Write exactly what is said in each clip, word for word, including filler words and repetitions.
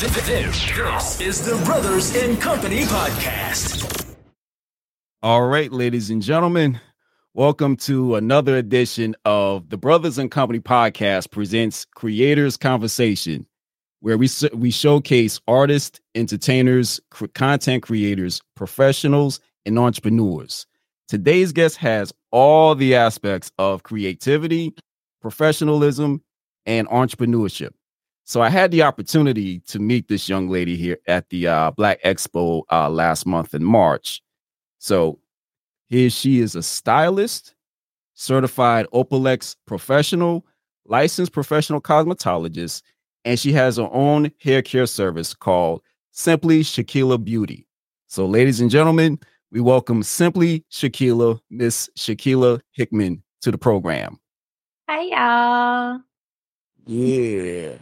This is the Brothers in Company podcast. All right, ladies and gentlemen, welcome to another edition of the Brothers in Company podcast presents Creators Conversation, where we we showcase artists, entertainers, cr- content creators, professionals, and entrepreneurs. Today's guest has all the aspects of creativity, professionalism, and entrepreneurship. So I had the opportunity to meet this young lady here at the uh, Black Expo uh, last month in March. So here she is, a stylist, certified Opalex professional, licensed professional cosmetologist, and she has her own hair care service called Simply Shaquila Beauty. So ladies and gentlemen, we welcome Simply Shaquila, Miss Shaquila Hickman, to the program. Hi, y'all. Yeah.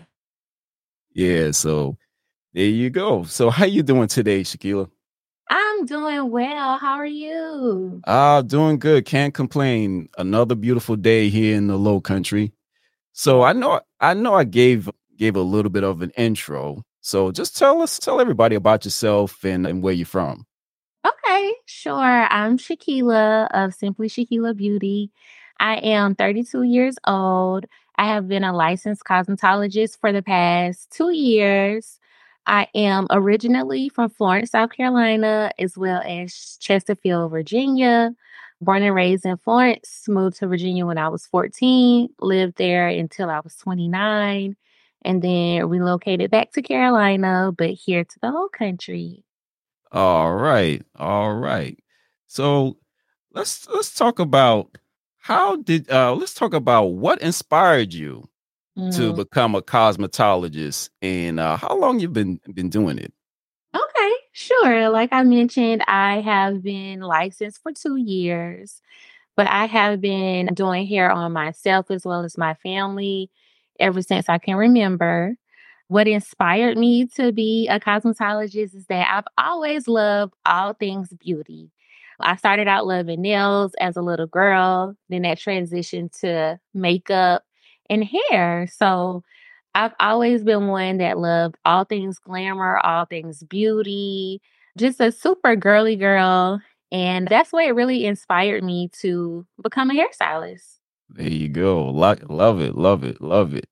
Yeah, so there you go. So how you doing today, Shaquila? I'm doing well. How are you? Ah, doing good. Can't complain. Another beautiful day here in the Low Country. So I know I know I gave gave a little bit of an intro. So just tell us, tell everybody about yourself and, and where you're from. Okay, sure. I'm Shaquila of Simply Shaquila Beauty. I am thirty-two years old. I have been a licensed cosmetologist for the past two years. I am originally from Florence, South Carolina, as well as Chesterfield, Virginia. Born and raised in Florence, moved to Virginia when I was fourteen, lived there until I was twenty-nine, and then relocated back to Carolina, but here to the whole country. All right. All right. So let's let's talk about how did uh let's talk about what inspired you to Mm. become a cosmetologist and uh how long you've been been doing it. Okay, sure. Like I mentioned, I have been licensed for two years, but I have been doing hair on myself as well as my family ever since I can remember. What inspired me to be a cosmetologist is that I've always loved all things beauty. I started out loving nails as a little girl, then that transitioned to makeup and hair. So I've always been one that loved all things glamour, all things beauty, just a super girly girl. And that's what really inspired me to become a hairstylist. There you go. Lo- Love it, love it, love it.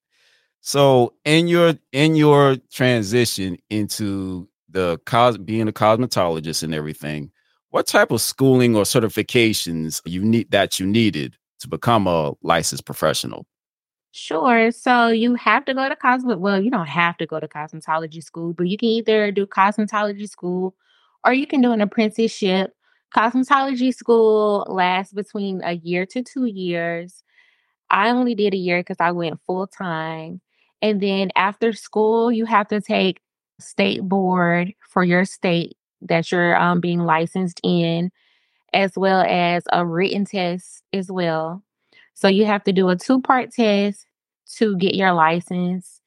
So in your in your transition into the cos being a cosmetologist and everything, what type of schooling or certifications you need that you needed to become a licensed professional? Sure. So you have to go to cosmet. Well, you don't have to go to cosmetology school, but you can either do cosmetology school or you can do an apprenticeship. Cosmetology school lasts between a year to two years. I only did a year because I went full time. And then after school, you have to take state board for your state that you're um, being licensed in, as well as a written test as well. So you have to do a two part test to get your license.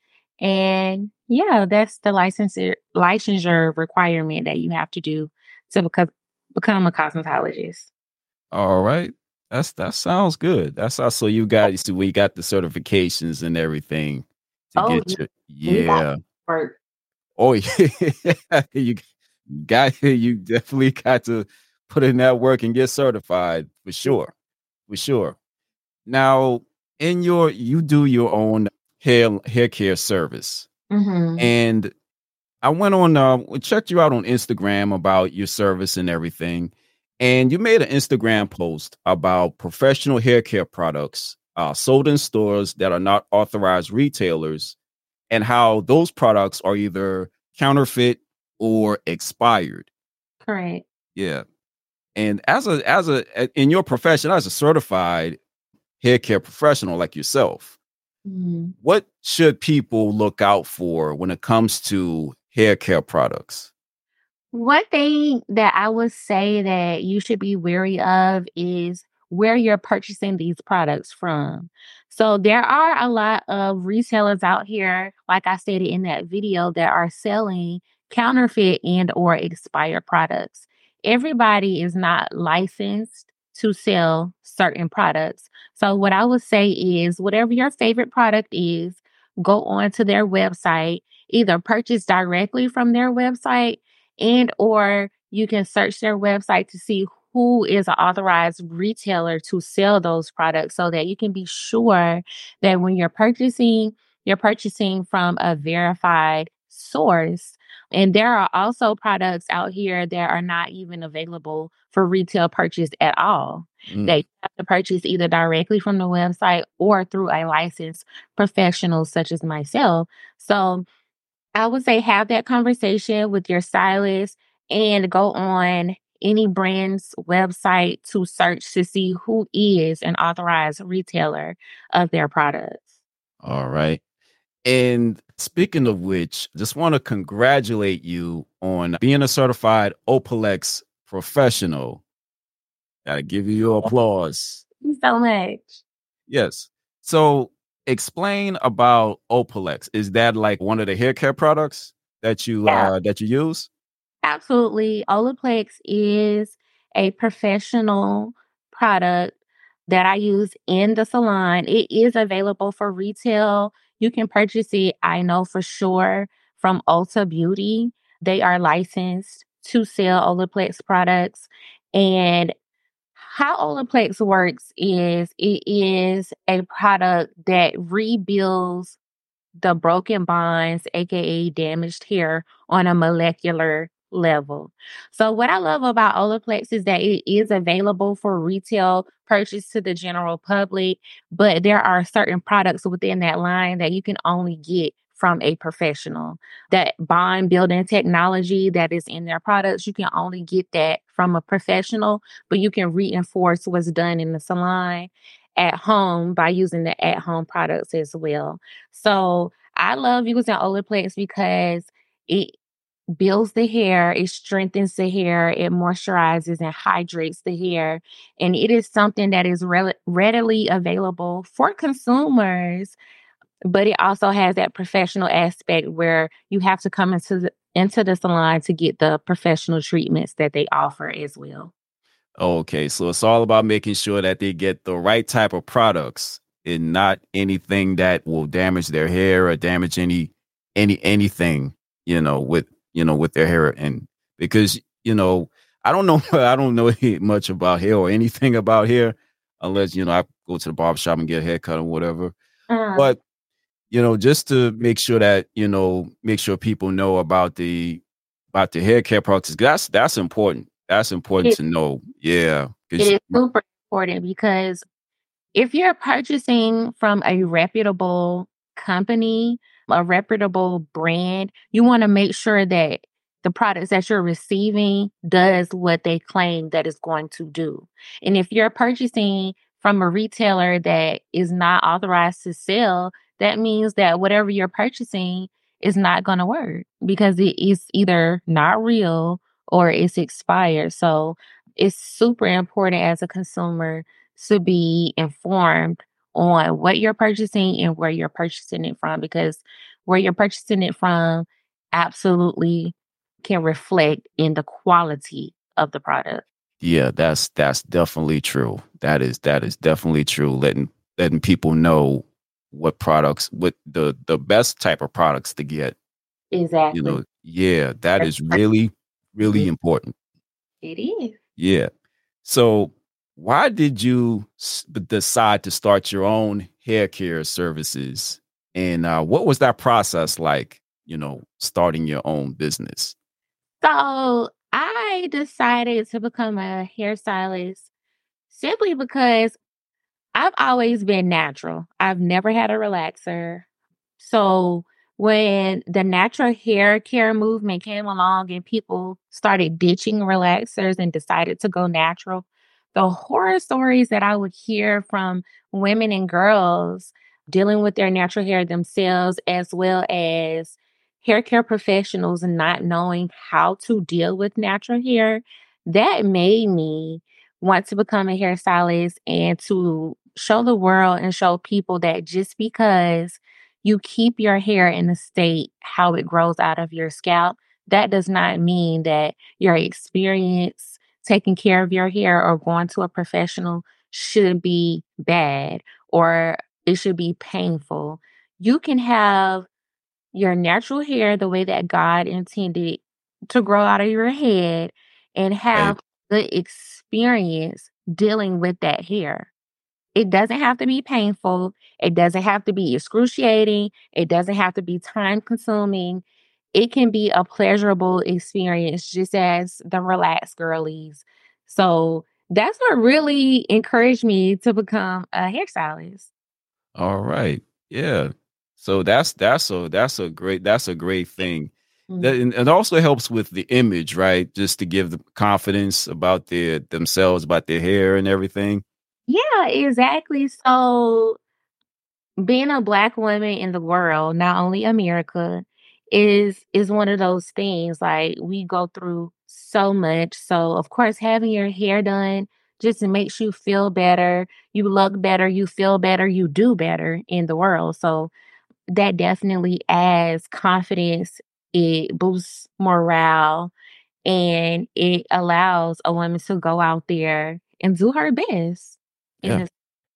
And yeah, that's the licensure licensure requirement that you have to do to become become a cosmetologist. All right. That's that sounds good. That's also you got so we got the certifications and everything to Oh, get you. you got Yeah. work. Oh yeah. you got you definitely got to put in that work and get certified for sure. For sure. Now, in your you do your own hair hair care service. Hmm. And I went on uh checked you out on Instagram about your service and everything. And you made an Instagram post about professional hair care products uh, sold in stores that are not authorized retailers and how those products are either counterfeit or expired. Correct. Yeah. And as a as a in your profession as a certified hair care professional like yourself, Mhm. what should people look out for when it comes to hair care products? One thing that I would say that you should be wary of is where you're purchasing these products from. So there are a lot of retailers out here, like I stated in that video, that are selling counterfeit and or expired products. Everybody is not licensed to sell certain products. So what I would say is whatever your favorite product is, go onto their website, either purchase directly from their website and or you can search their website to see who is an authorized retailer to sell those products so that you can be sure that when you're purchasing, you're purchasing from a verified source. And there are also products out here that are not even available for retail purchase at all. Mm. That you have to purchase either directly from the website or through a licensed professional such as myself. So I would say have that conversation with your stylist and go on any brand's website to search to see who is an authorized retailer of their products. All right. And speaking of which, just want to congratulate you on being a certified Opalex professional. Gotta give you your applause. Thank you so much. Yes. So explain about Opalex. Is that like one of the hair care products that you Yeah. uh that you use? Absolutely. Olaplex is a professional product that I use in the salon. It is available for retail. You can purchase it, I know for sure, from Ulta Beauty. They are licensed to sell Olaplex products. And how Olaplex works is it is a product that rebuilds the broken bonds, aka damaged hair, on a molecular level. So, what I love about Olaplex is that it is available for retail purchase to the general public, but there are certain products within that line that you can only get from a professional. That bond building technology that is in their products, you can only get that from a professional, but you can reinforce what's done in the salon at home by using the at home products as well. So I love using Olaplex because it builds the hair, it strengthens the hair, it moisturizes and hydrates the hair. And it is something that is rel- readily available for consumers, but it also has that professional aspect where you have to come into the into the salon to get the professional treatments that they offer as well. Okay, so it's all about making sure that they get the right type of products and not anything that will damage their hair or damage any any anything, you know, with you know, with their hair. And because, you know, I don't know I don't know much about hair or anything about hair unless, you know, I go to the barber shop and get a haircut or whatever. Uh, But, you know, just to make sure that, you know, make sure people know about the about the hair care products, that's that's important. That's important it, to know. Yeah. it 'Cause is super important because if you're purchasing from a reputable company, a reputable brand, you want to make sure that the products that you're receiving does what they claim that it's going to do. And if you're purchasing from a retailer that is not authorized to sell, that means that whatever you're purchasing is not going to work because it is either not real or it's expired. So it's super important as a consumer to be informed on what you're purchasing and where you're purchasing it from because where you're purchasing it from absolutely can reflect in the quality of the product. yeah, that's that's definitely true. That is that is definitely true. Letting letting people know what products, what the the best type of products to get. You Exactly. know, yeah, that is really, really It important. it is. Yeah. So, why did you s- decide to start your own hair care services? And uh, what was that process like, you know, starting your own business? So I decided to become a hairstylist simply because I've always been natural. I've never had a relaxer. So when the natural hair care movement came along and people started ditching relaxers and decided to go natural, the horror stories that I would hear from women and girls dealing with their natural hair themselves, as well as hair care professionals not knowing how to deal with natural hair, that made me want to become a hairstylist and to show the world and show people that just because you keep your hair in the state how it grows out of your scalp, that does not mean that your experience taking care of your hair or going to a professional should be bad or it should be painful. you can have your natural hair the way that God intended to grow out of your head and Right. have the experience dealing with that hair. It doesn't have to be painful. It doesn't have to be excruciating. It doesn't have to be time consuming. It can be a pleasurable experience, just as the relaxed girlies. So that's what really encouraged me to become a hairstylist. All right. Yeah. So that's that's a that's a great that's a great thing. That, Mhm. and it also helps with the image, right? Just to give them confidence about their themselves, about their hair and everything. Yeah, exactly. So being a black woman in the world, not only America, is is one of those things. Like we go through so much. So of course, having your hair done just makes you feel better. You look better. You feel better. You do better in the world. So that definitely adds confidence. It boosts morale, and it allows a woman to go out there and do her best. In Yeah. this,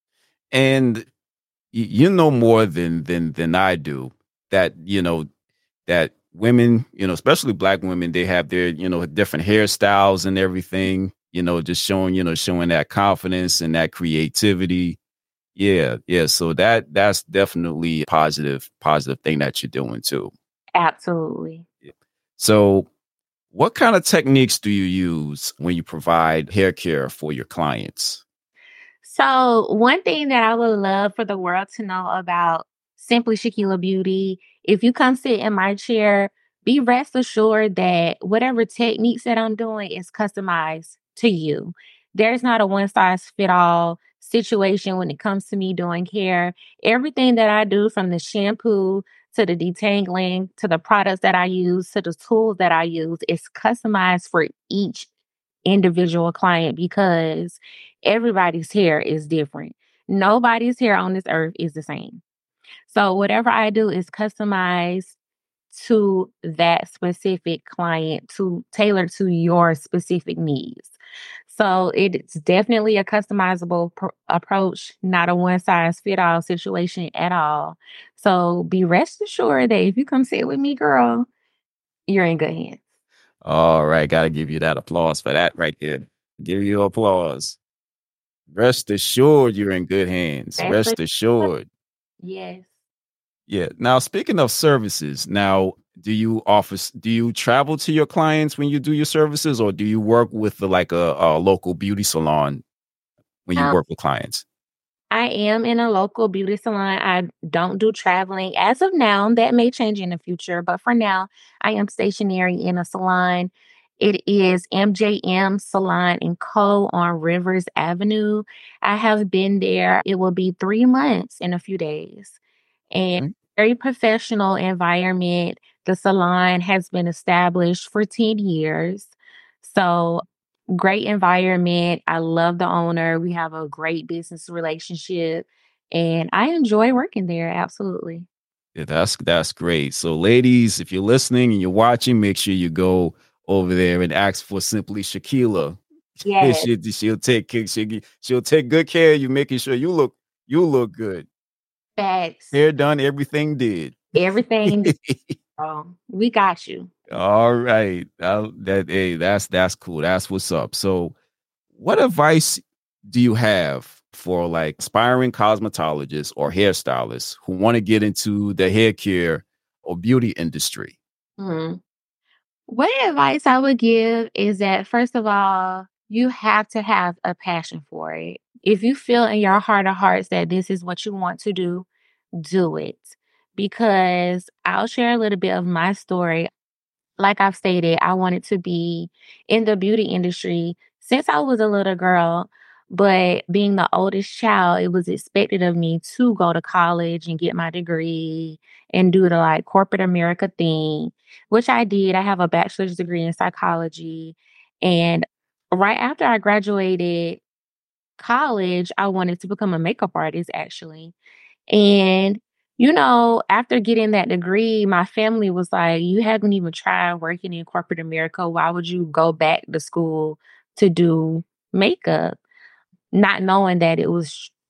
And y- you know more than than than I do that, you know, that women, you know, especially black women, they have their, you know, different hairstyles and everything, you know, just showing, you know, showing that confidence and that creativity. Yeah, yeah. So that that's definitely a positive, positive thing that you're doing too. absolutely. Yeah. So what kind of techniques do you use when you provide hair care for your clients? So, one thing that I would love for the world to know about Simply Shaquila Beauty, if you come sit in my chair, be rest assured that whatever techniques that I'm doing is customized to you. There's not a one size fit all situation when it comes to me doing hair. Everything that I do, from the shampoo to the detangling to the products that I use to the tools that I use, is customized for each individual client because everybody's hair is different. Nobody's hair on this earth is the same. So whatever I do is customized to that specific client, to tailor to your specific needs. So it's definitely a customizable pr- approach, not a one size fit all situation at all. So be rest assured that if you come sit with me, girl, you're in good hands. All right, gotta give you that applause for that right there. Give you applause. Rest assured you're in good hands. That's Rest the assured. yes. Yeah. Now, speaking of services, now do you offer s- do you travel to your clients when you do your services, or do you work with the, like a, a local beauty salon when you Um, work with clients? I am in a local beauty salon. I don't do traveling as of now. That may change in the future, but for now, I am stationary in a salon. It is M J M Salon and Co. on Rivers Avenue. I have been there. It will be three months in a few days. And Okay. very professional environment. The salon has been established for ten years. So great environment. I love the owner. We have a great business relationship and I enjoy working there. Absolutely. Yeah, that's that's great. So, ladies, if you're listening and you're watching, make sure you go over there and ask for Simply Shaquila. Yes. she, she'll take ca- she'll, she'll take good care of you, making sure you look you look good. Facts. Hair done, everything did. Everything. Oh, we got you. All right. Uh, that hey, that's that's cool. That's what's up. So, what advice do you have for like aspiring cosmetologists or hairstylists who want to get into the hair care or beauty industry? Mhm. What advice I would give is that, first of all, you have to have a passion for it. If you feel in your heart of hearts that this is what you want to do, do it. Because I'll share a little bit of my story. Like I've stated, I wanted to be in the beauty industry since I was a little girl. But being the oldest child, it was expected of me to go to college and get my degree and do the like corporate America thing, which I did. I have a bachelor's degree in psychology. And right after I graduated college, I wanted to become a makeup artist actually. And, you know, after getting that degree, my family was like, "You haven't even tried working in corporate America. Why would you go back to school to do makeup?" Not knowing that it was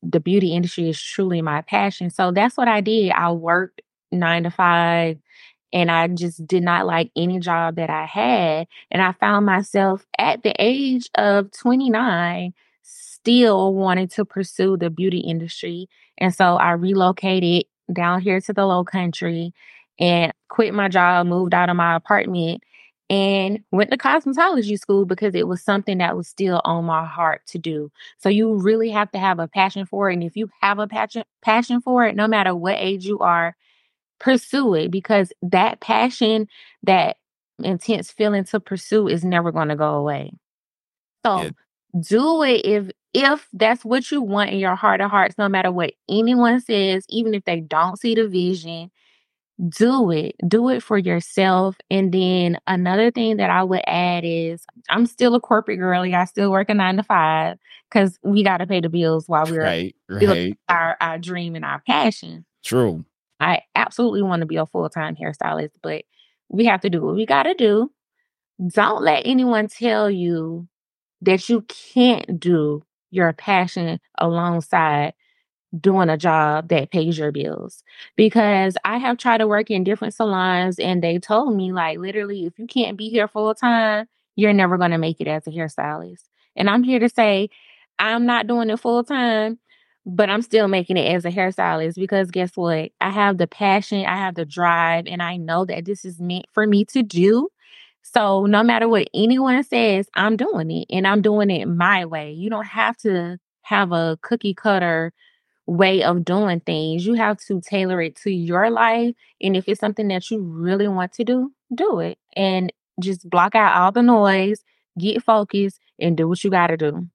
the beauty industry is truly my passion. So that's what I did. I worked nine to five and I just did not like any job that I had. And I found myself at the age of twenty-nine still wanting to pursue the beauty industry. And so I relocated down here to the low country and quit my job, moved out of my apartment and went to cosmetology school because it was something that was still on my heart to do. So you really have to have a passion for it. And if you have a passion passion for it, no matter what age you are, pursue it because that passion, that intense feeling to pursue is never going to go away. Yeah. So do it if if that's what you want in your heart of hearts, no matter what anyone says, even if they don't see the vision, do it. Do it for yourself. And then another thing that I would add is I'm still a corporate girly. I still work a nine to five because we got to pay the bills while we're Right, building right. our, our dream and our passion. True. I absolutely want to be a full time hairstylist, but we have to do what we got to do. Don't let anyone tell you that you can't do your passion alongside doing a job that pays your bills. Because I have tried to work in different salons and they told me, like, literally, if you can't be here full time, you're never going to make it as a hairstylist. And I'm here to say, I'm not doing it full time, but I'm still making it as a hairstylist because guess what? I have the passion, I have the drive, and I know that this is meant for me to do. So no matter what anyone says, I'm doing it and I'm doing it my way. You don't have to have a cookie cutter way of doing things. You have to tailor it to your life. And if it's something that you really want to do, do it. And just block out all the noise, get focused, and do what you got to do.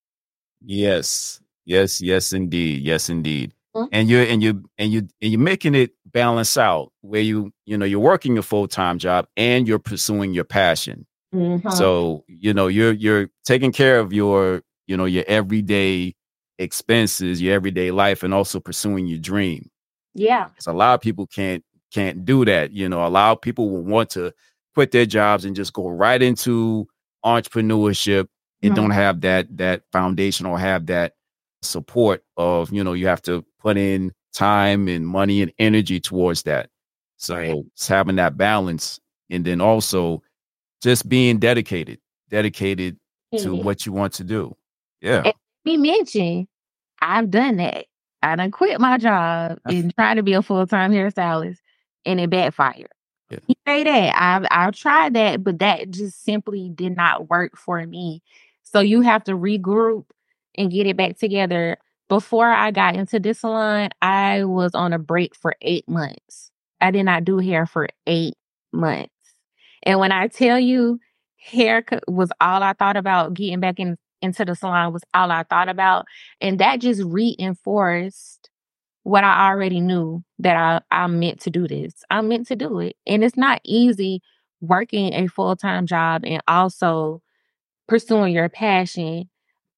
Yes. Yes, yes, indeed. Yes, indeed. Mhm. And you're and you and you and you're making it balance out where you, you know, you're working a full-time job and you're pursuing your passion. Mhm. So, you know, you're you're taking care of your, you know, your everyday expenses, your everyday life, and also pursuing your dream. Yeah. Because a lot of people can't can't do that. You know, a lot of people will want to quit their jobs and just go right into entrepreneurship and Mhm. don't have that that foundation or have that support of, you know, you have to put in time and money and energy towards that. So Right. it's having that balance and then also just being dedicated, dedicated to Mhm. what you want to do. Yeah. And we mentioned, I've done that. I done quit my job and tried to be a full time hairstylist, and it backfired. Yeah. You say that I've I've tried that, but that just simply did not work for me. So you have to regroup and get it back together. Before I got into this salon, I was on a break for eight months. I did not do hair for eight months. And when I tell you hair co- was all I thought about, getting back in into the salon was all I thought about. And that just reinforced what I already knew, that I, I'm meant to do this. I'm meant to do it. And it's not easy working a full time job and also pursuing your passion.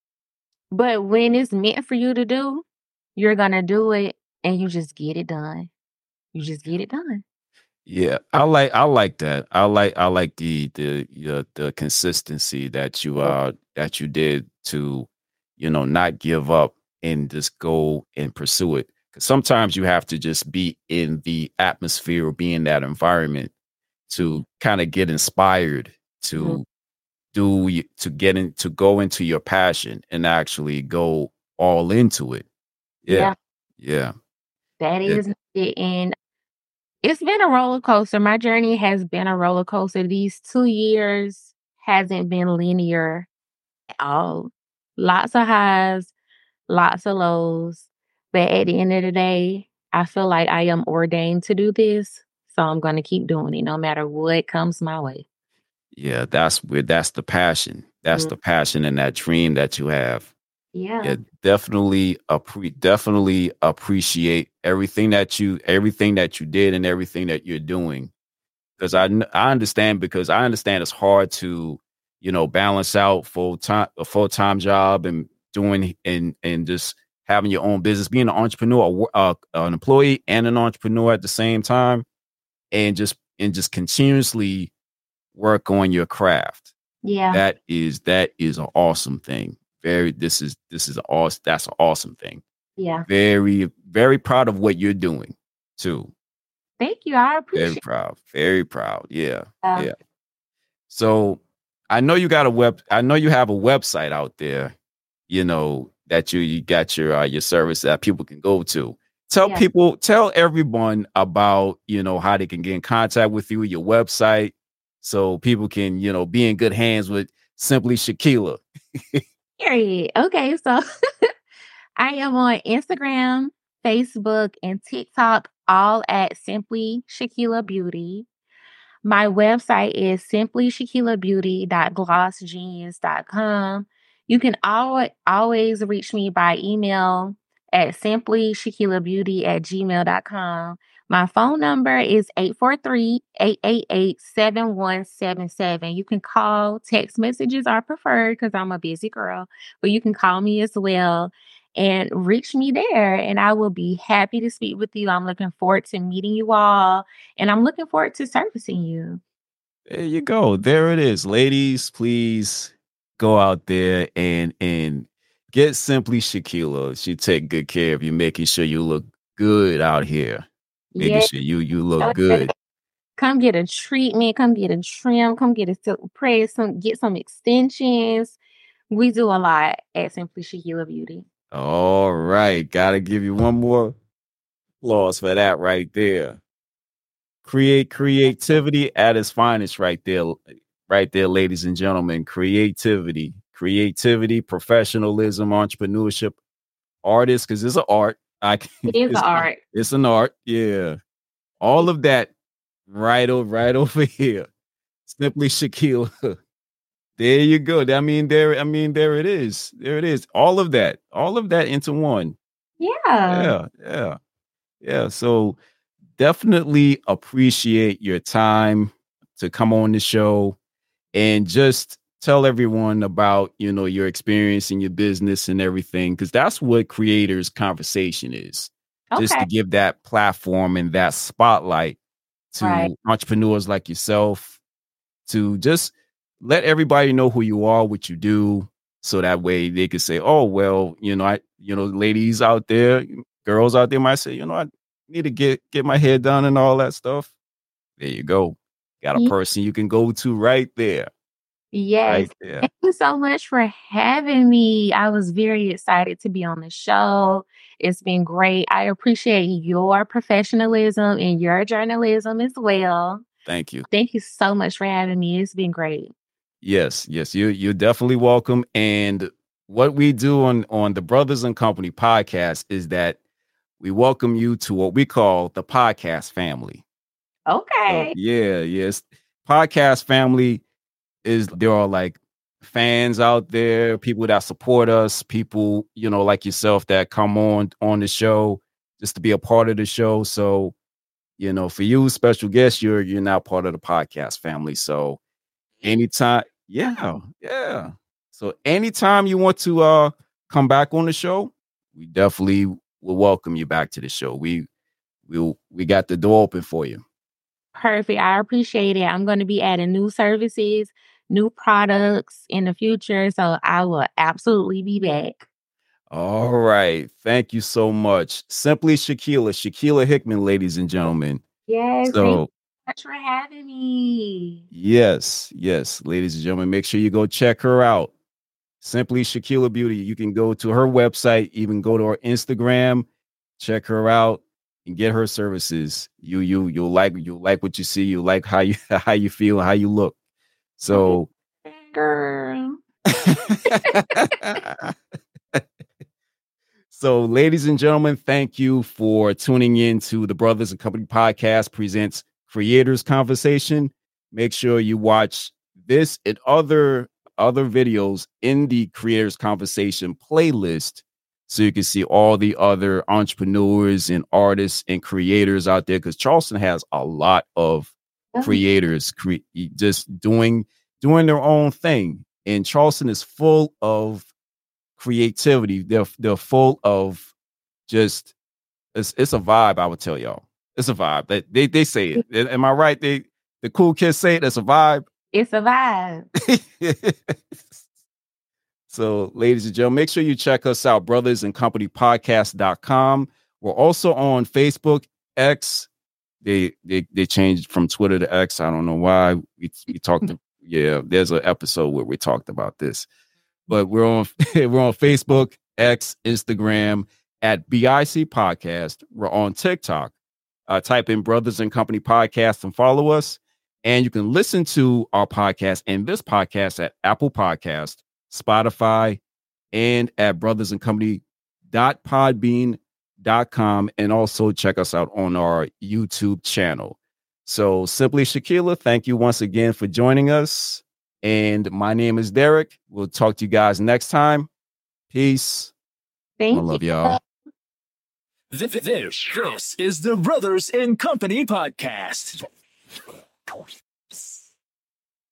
But when it's meant for you to do, you're going to do it and you just get it done. You just get it done. Yeah, I like I like that. I like I like the the uh, the consistency that you uh that you did to, you know, not give up and just go and pursue it. Because sometimes you have to just be in the atmosphere or be in that environment to kind of get inspired Mhm. to do y- to get in to go into your passion and actually go all into it. Yeah, Yeah, yeah, that yeah, is it. And it's been a roller coaster. My journey has been a roller coaster. These two years hasn't been linear at all. Lots of highs, lots of lows. But at the end of the day, I feel like I am ordained to do this. So I'm going to keep doing it no matter what comes my way. yeah. That's where that's the passion. That's Mm. the passion and that dream that you have. Yeah. Yeah, definitely appre- definitely appreciate everything that you everything that you did and everything that you're doing. Because I kn- I understand because I understand it's hard to, you know, balance out full time a full time job and doing and and just having your own business, being an entrepreneur, a wo- uh, an employee and an entrepreneur at the same time, and just and just continuously work on your craft. Yeah. That is that is an awesome thing. Very this is this is awesome. That's an awesome thing. Yeah. Very, very proud of what you're doing too. Thank you. I Very appreciate proud. Very proud. Yeah. that. Yeah. So I know you got a web. I know you have a website out there. You know that you you got your uh, your service that people can go to. Tell Yeah. people, tell everyone about you know how they can get in contact with you, your website, so people can you know be in good hands with Simply Shaquila. Period. Okay, so I am on Instagram, Facebook, and TikTok, all at Simply Shaquila Beauty. My website is simply shaquila beauty dot gloss genius dot com. You can always always reach me by email at simply shaquila beauty at gmail dot com. My phone number is eight four three, eight eight eight, seven one seven seven. You can call, text messages are preferred because I'm a busy girl, but you can call me as well and reach me there, and I will be happy to speak with you. I'm looking forward to meeting you all, and I'm looking forward to servicing you. There you go. There it is. Ladies, please go out there and and get Simply Shaquila. She take good care of you, making sure you look good out here. Making Yeah, sure you you look good. come get a treatment, come get a trim, come get a silk press, some get some extensions. We do a lot at Simply Shaquila Beauty. All right. Gotta give you one more applause for that right there. Create creativity at its finest right there. Right there, ladies and gentlemen. Creativity. Creativity, professionalism, entrepreneurship, artists, because it's an art. I can, It is it's, an art. it's an art. Yeah. All of that right over right over here. Simply Shaquila. There you go. I mean, there, I mean, there it is. There it is. All of that. All of that into one. Yeah. Yeah. Yeah. Yeah. So definitely appreciate your time to come on the show and just tell everyone about, you know, your experience in your business and everything, because that's what Creators Conversation is. Just Okay. to give that platform and that spotlight to Right. entrepreneurs like yourself, to just let everybody know who you are, what you do, so that way they could say, oh, well, you know, I, you know, ladies out there, girls out there might say, you know, I need to get get my hair done and all that stuff. There you go. Got a Ye- person you can go to right there. Yes. Right there. Thank you so much for having me. I was very excited to be on the show. It's been great. I appreciate your professionalism and your journalism as well. Thank you. Thank you so much for having me. It's been great. Yes, yes, you you're definitely welcome. And what we do on on the Brothers and Company podcast is that we welcome you to what we call the podcast family. So Okay. yeah, yes. Podcast family is there are like fans out there, people that support us, people, you know, like yourself that come on on the show just to be a part of the show. So, you know, for you, special guest, you're you're now part of the podcast family. So anytime, yeah, yeah. So anytime you want to uh come back on the show, we definitely will welcome you back to the show. We we we got the door open for you. Perfect. I appreciate it. I'm going to be adding new services, new products in the future. So I will absolutely be back. All right. Thank you so much. Simply Shaquila, Shaquila Hickman, ladies and gentlemen. Yes. Thank you So, so much for having me. yes, yes, ladies and gentlemen, make sure you go check her out. Simply Shaquila Beauty. You can go to her website, even go to her Instagram, check her out and get her services. You you you'll like you'll like what you see, you like how you how you feel, how you look. So Girl. So, ladies and gentlemen, thank you for tuning in to the Brothers and Company podcast presents Creators Conversation. Make sure you watch this and other other videos in the Creators Conversation playlist so you can see all the other entrepreneurs and artists and creators out there, because Charleston has a lot of creators cre- just doing doing their own thing. And Charleston is full of creativity. They're they're full of just it's it's a vibe. I would tell y'all, it's a vibe. They they, they say it. Am I right? They the cool kids say it. It's a vibe. It's a vibe. So, ladies and gentlemen, make sure you check us out, brothers and company podcast dot com. We're also on Facebook, X. They they they changed from Twitter to X. I don't know why. We we talked to, yeah, there's an episode where we talked about this. But we're on we're on Facebook, X, Instagram at B I C Podcast. We're on TikTok. Uh, type in Brothers and Company Podcast and follow us. And you can listen to our podcast and this podcast at Apple Podcast, Spotify, and at brothers and company dot podbean dot com, and also check us out on our YouTube channel. So Simply Shaquila, thank you once again for joining us. And my name is Derek. We'll talk to you guys next time. Peace. Thank I love you. y'all. This, this, this is the Brothers in Company podcast.